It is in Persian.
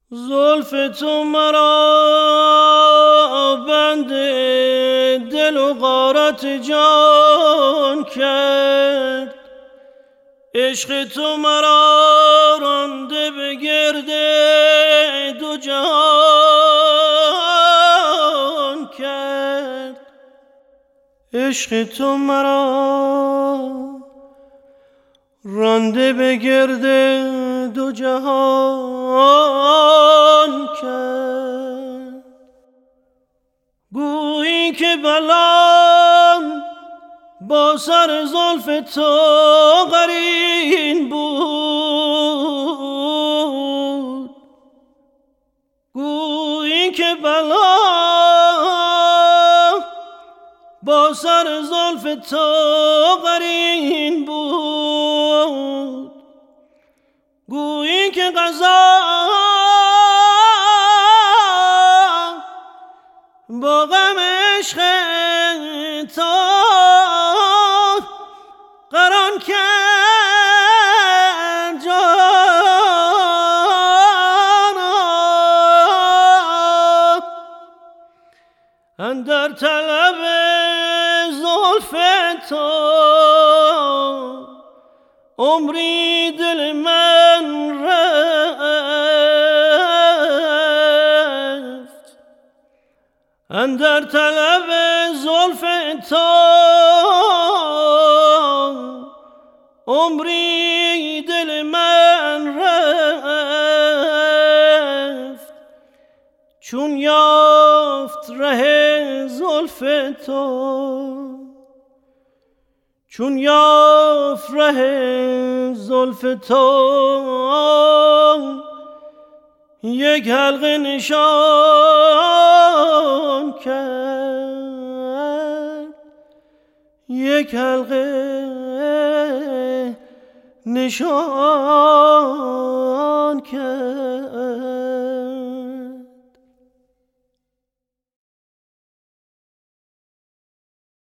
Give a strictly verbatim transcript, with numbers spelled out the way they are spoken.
زلف تو مرا بند دل و غارت جان کرد، عشق تو مرا رانده به گرد دو جهان کرد. عشق تو مرا رانده به گرد دو جهان کرد. گویی که بلام با سر زلف تو قرین بود، گویی که بلام با سر زلف تو قرین بود، گویی که قضا با غم عشق تو قران کرد جانا. اندر طلب زلف تو عمری دل من رفت، اندر طلب زلف تو عمری دل من رفت. چون یافت ره زلف تو، چون یافت ره زلف تو یک حلقه نشان کرد، یک حلقه نشان کرد.